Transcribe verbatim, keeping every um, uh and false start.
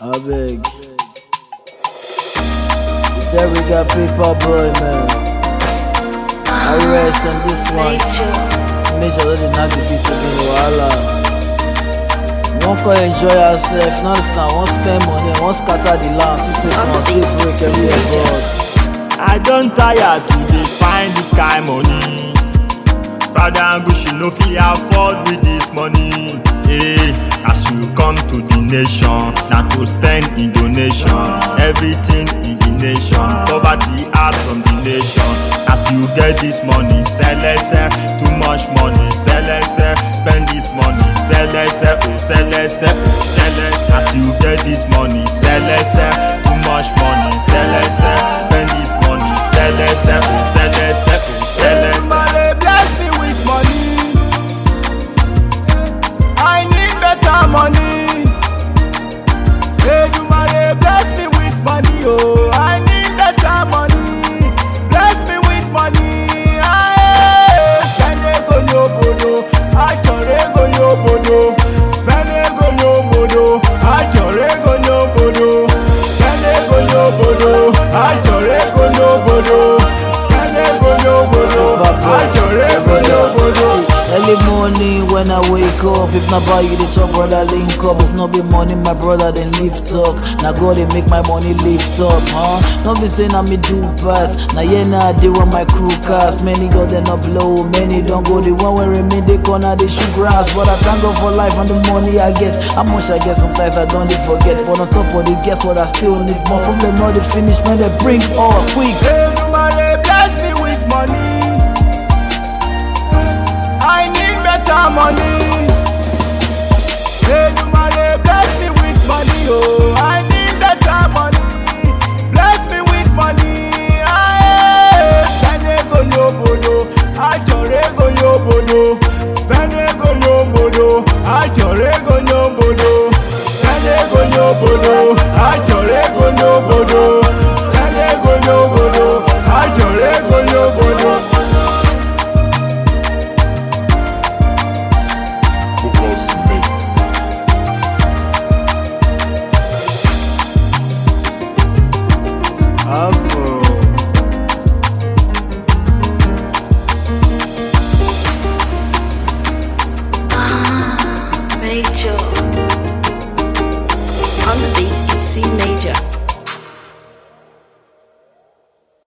I beg. You said we got paper boy, man. I rest on this one. It's major that they knock the beat again, voila. Won't go enjoy yourself, not understand, won't spend money, won't scatter the land, two seconds, eight break every boss. I don't tire to dey find this kind money. Brother and Gucci no fit afford with this money. Hey, as you come to the nation, na to spend in donation. Everything in the nation, poverty out from the nation. As you get this money, sell sell, too much money, sell sell, spend this money, sell sell, oh sell sell, oh sell sell. As you get this money, sell sell, too much money, sell sell, spend this money, sell sell, oh sell sell, oh sell sell. Somebody bless me with money. I need better money. Hey, somebody bless me with money. Oh, I need better money. Bless me with money. I spend it on your bodo. I turn it on your bodo. Spend it on your bodo. I turn it on your bodo. Spend it on your bodo. I turn it on your bodo. Spend it on your bodo. I turn it on your bodo. Early morning when I wake up, if not buy you the talk, brother link up. If not be money, my brother then lift talk. Now God they make my money lift up, huh? Not be saying I me do pass. Now yeah, now I do on my crew cast. Many go they not blow, many don't go. The one where remain they corner they shoot grass. But I thank God for life and the money I get. How much I get sometimes I don't they forget. But on top of the guess what I still need more. Problem not the finish when they bring all quick. Hey, somebody bless me with money. I need better money. Hey, somebody bless me with money. Oh, I need better money. Bless me with money. I spend it on your bodo. I turn it on your bodo. Spend it on your bodo. I turn it on your bodo. Spend it on your bodo. I turn it